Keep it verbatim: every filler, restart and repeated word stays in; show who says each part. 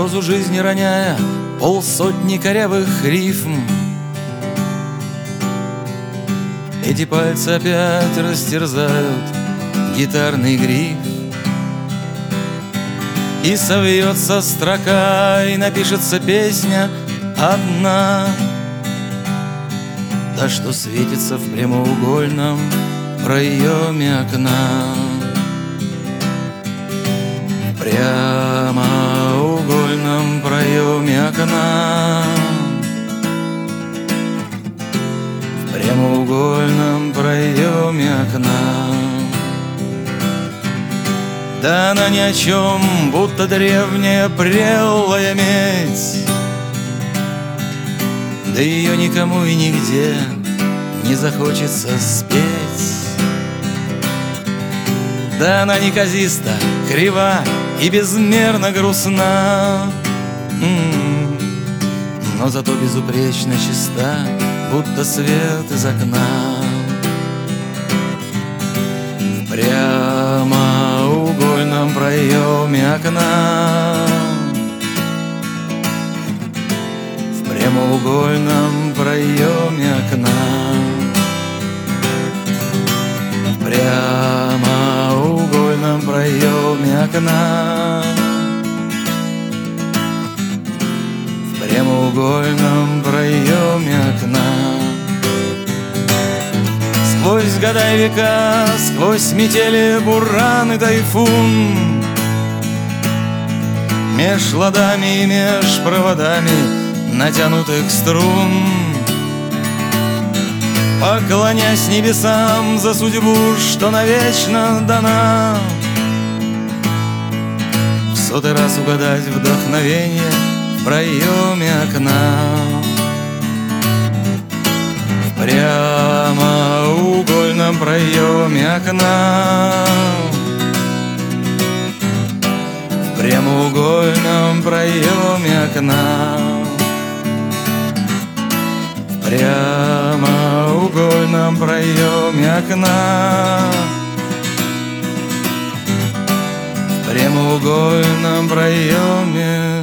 Speaker 1: прозу жизни роняя полсотни корявых рифм. Эти пальцы опять растерзают гитарный гриф, и совьется строка, и напишется песня одна, та, что светится в прямоугольном проеме окна. В прямоугольном проеме окна, в прямоугольном проеме окна. Да она ни о чем, будто древняя прелая медь, да ее никому и нигде не захочется спеть. Да она неказиста, крива и безмерно грустна, м-м-м, но зато безупречно чиста, будто свет из окна. В прямоугольном проеме окна, в прямоугольном проеме окна, в прямоугольном проеме окна, в прямоугольном проеме окна. Сквозь года и века, сквозь метели, буран и тайфун, меж ладами и меж проводами натянутых струн, поклонясь небесам за судьбу, что навечно дана, в сотый раз угадать вдохновение в проеме окна. В прямоугольном проеме окна, в прямоугольном проеме окна, в прямоугольном проеме окна, в прямоугольном проеме